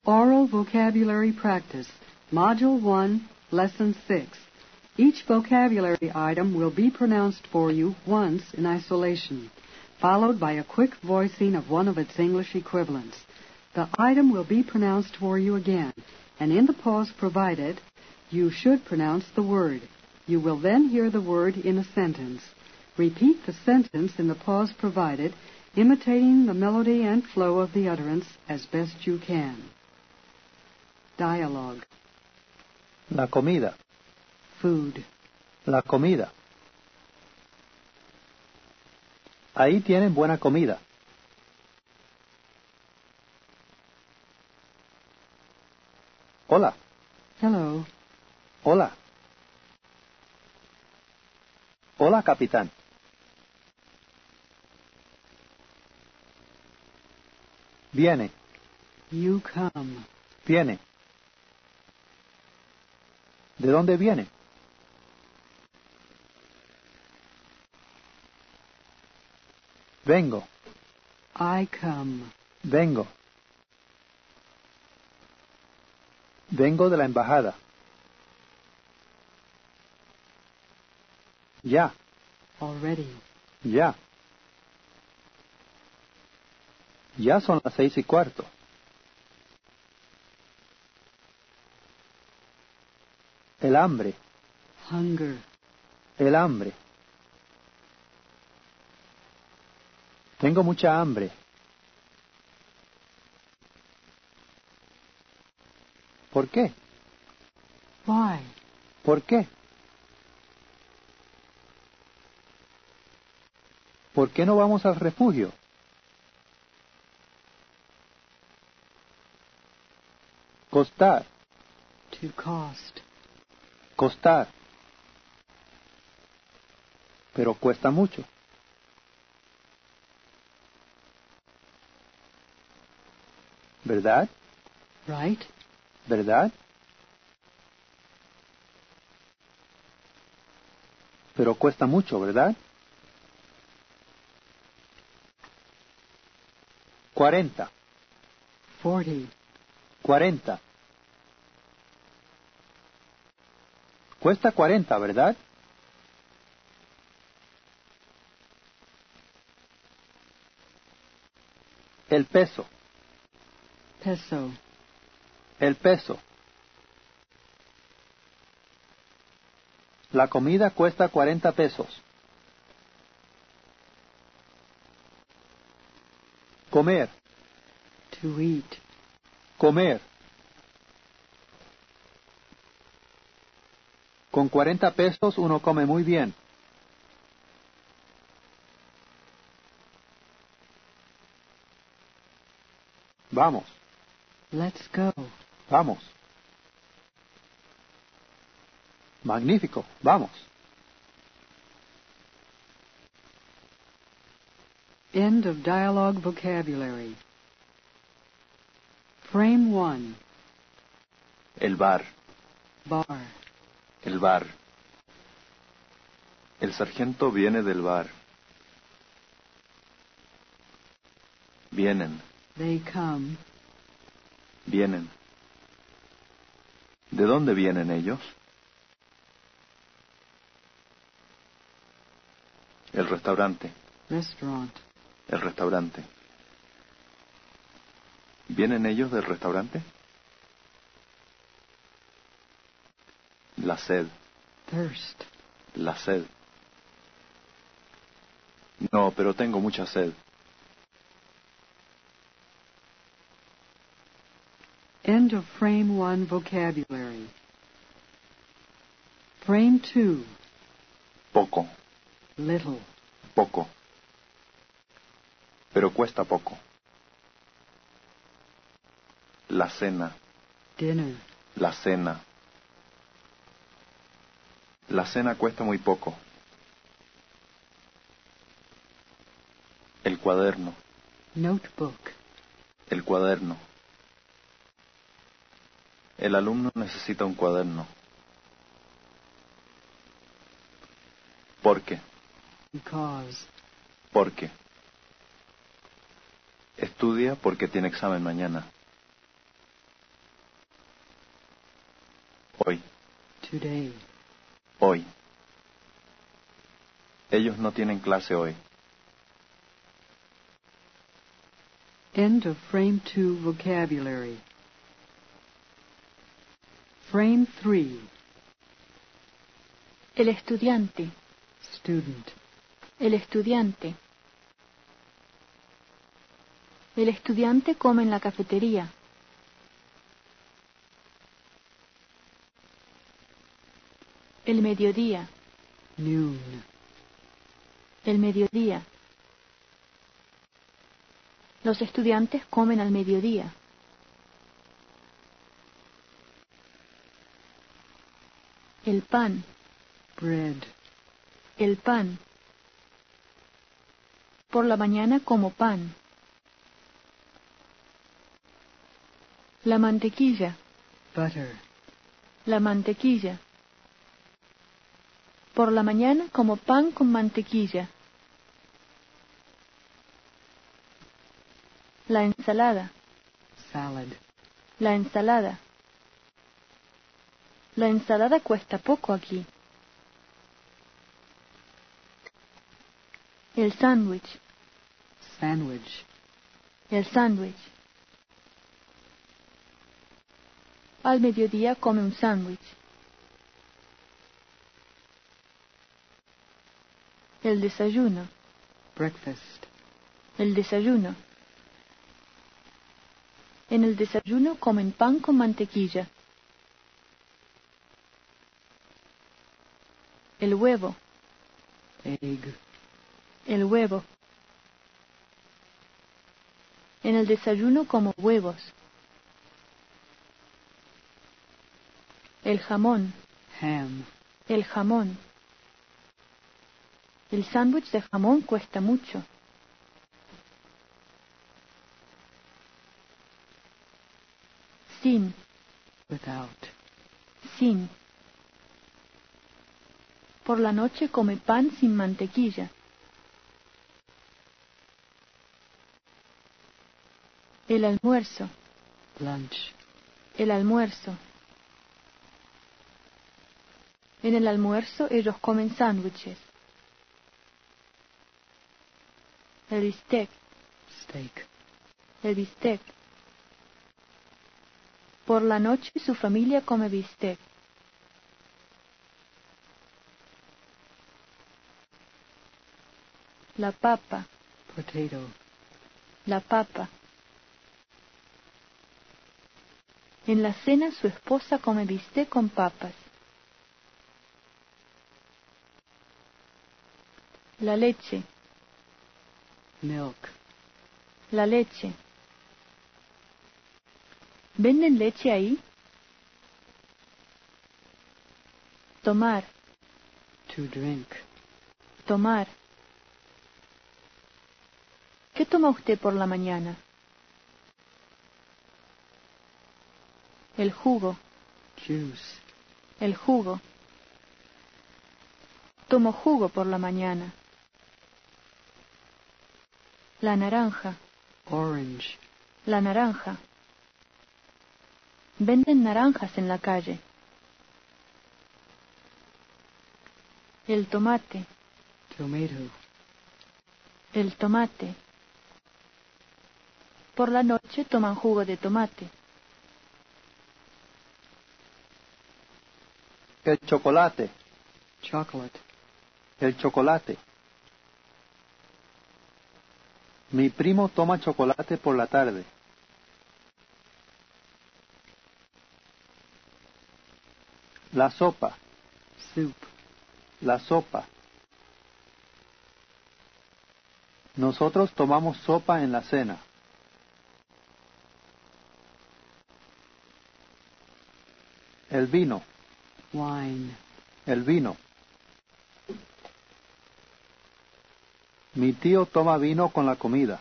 Oral Vocabulary Practice, Module 1, Lesson 6. Each vocabulary item will be pronounced for you once in isolation, followed by a quick voicing of one of its English equivalents. The item will be pronounced for you again, and in the pause provided, you should pronounce the word. You will then hear the word in a sentence. Repeat the sentence in the pause provided, imitating the melody and flow of the utterance as best you can. Dialogue. La comida. Food. La comida. Ahí tienen buena comida. Hola. Hello. Hola. Hola, capitán. Viene. You come. Viene. ¿De dónde viene? Vengo. I come. Vengo. Vengo de la embajada. Ya. Already. Ya. Ya son las 6:15. El hambre. Hunger. El hambre. Tengo mucha hambre. ¿Por qué? Why? ¿Por qué? ¿Por qué no vamos al refugio? Costar. To cost. Costar. Pero cuesta mucho. ¿Verdad? Right? ¿Verdad? Pero cuesta mucho, ¿verdad? 40. 40. 40. Cuesta 40, ¿verdad? El peso. Peso. El peso. La comida cuesta 40 pesos. Comer. To eat. Comer. Con 40 pesos uno come muy bien. Vamos. Let's go. Vamos. Magnífico. Vamos. End of dialogue vocabulary. Frame 1. El bar. Bar. El bar. El sargento viene del bar. Vienen. They come. Vienen. ¿De dónde vienen ellos? El restaurante. Restaurant. El restaurante. ¿Vienen ellos del restaurante? La sed. Thirst. La sed. No, pero tengo mucha sed. End of Frame 1 vocabulary. Frame 2. Poco. Little. Poco. Pero cuesta poco. La cena. Dinner. La cena. La cena cuesta muy poco. El cuaderno. Notebook. El cuaderno. El alumno necesita un cuaderno. ¿Por qué? Because. ¿Por qué? Estudia porque tiene examen mañana. Hoy. Today. Hoy. Ellos no tienen clase hoy. End of Frame 2 vocabulary. Frame 3. El estudiante. Student. El estudiante. El estudiante come en la cafetería. El mediodía. Noon. El mediodía. Los estudiantes comen al mediodía. El pan. Bread. El pan. Por la mañana como pan. La mantequilla. Butter. La mantequilla. Por la mañana como pan con mantequilla. La ensalada. Salad. La ensalada. La ensalada cuesta poco aquí. El sándwich. Sandwich. El sándwich. Al mediodía come un sándwich. El desayuno. Breakfast. El desayuno. En el desayuno comen pan con mantequilla. El huevo. Egg. El huevo. En el desayuno como huevos. El jamón. Ham. El jamón. El sándwich de jamón cuesta mucho. Sin. Without. Sin. Por la noche come pan sin mantequilla. El almuerzo. Lunch. El almuerzo. En el almuerzo ellos comen sándwiches. El bistec. Steak. El bistec. Por la noche su familia come bistec. La papa. Potato. La papa. En la cena su esposa come bistec con papas. La leche. Milk. La leche. ¿Venden leche ahí? Tomar. To drink. Tomar. ¿Qué toma usted por la mañana? El jugo. Juice. El jugo. Tomo jugo por la mañana. La naranja. Orange. La naranja. Venden naranjas en la calle. El tomate. Tomato. El tomate. Por la noche toman jugo de tomate. El chocolate. Chocolate. El chocolate. Mi primo toma chocolate por la tarde. La sopa. Soup. La sopa. Nosotros tomamos sopa en la cena. El vino. Wine. El vino. Mi tío toma vino con la comida.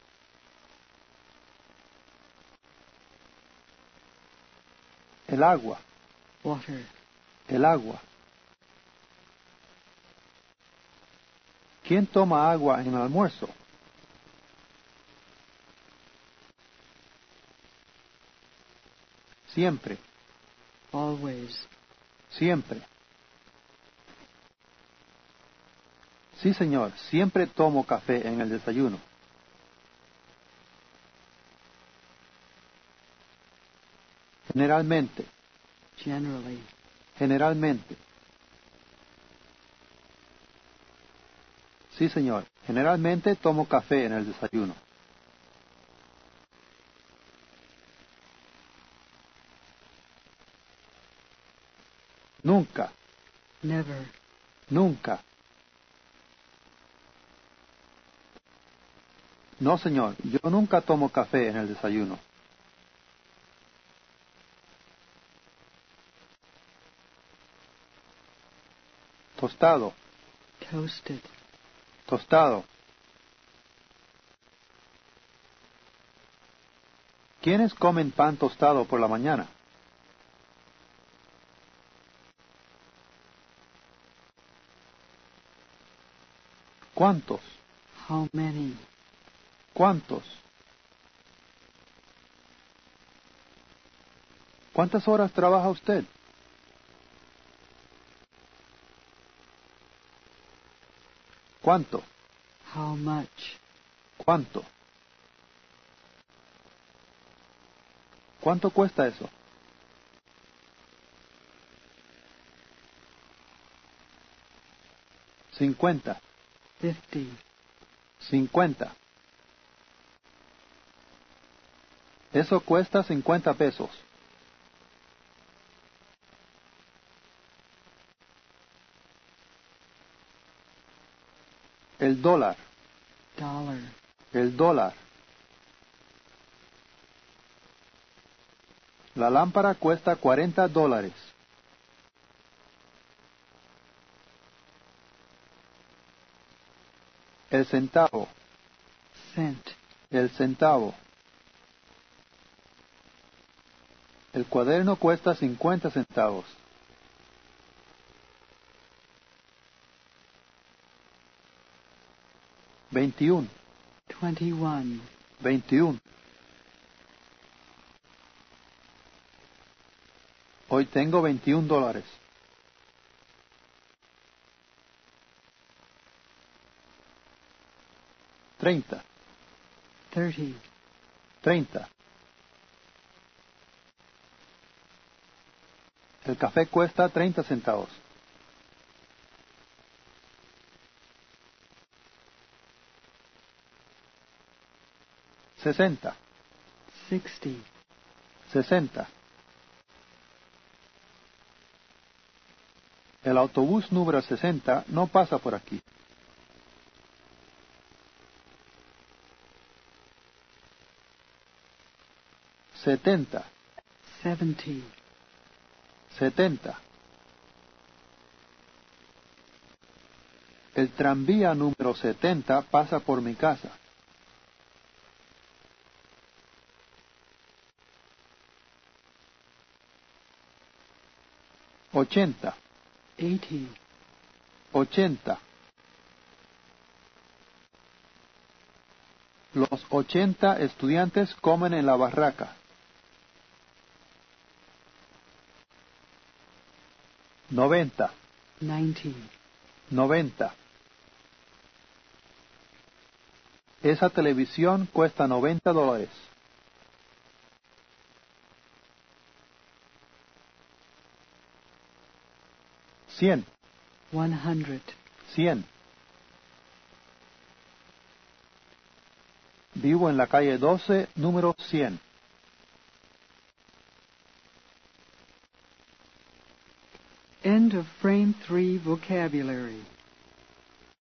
El agua. Water. El agua. ¿Quién toma agua en el almuerzo? Siempre. Always. Siempre. Sí, señor, siempre tomo café en el desayuno. Generalmente. Generally. Generalmente. Sí, señor, generalmente tomo café en el desayuno. Nunca. Never. Nunca. No, señor, yo nunca tomo café en el desayuno. Tostado. Toasted. Tostado. ¿Quiénes comen pan tostado por la mañana? ¿Cuántos? How many? ¿Cuántos? ¿Cuántas horas trabaja usted? ¿Cuánto? How much? ¿Cuánto? ¿Cuánto cuesta eso? $50. 50. 50. Eso cuesta 50 pesos. El dólar. Dollar. El dólar. La lámpara cuesta $40. El centavo. Cent. El centavo. El cuaderno cuesta 50 centavos. $21. 21. 21. Hoy tengo $21. $30. 30. 30. El café cuesta 30 centavos. $60. 60. 60. El autobús número 60 no pasa por aquí. $70. 70. 70. El tranvía número 70 pasa por mi casa. $80. 80. 80. Los 80 estudiantes comen en la barraca. 90. 90. 90. Esa televisión cuesta $90. $100. 100. 100. Vivo en la calle 12, número 100. End of Frame 3 Vocabulary.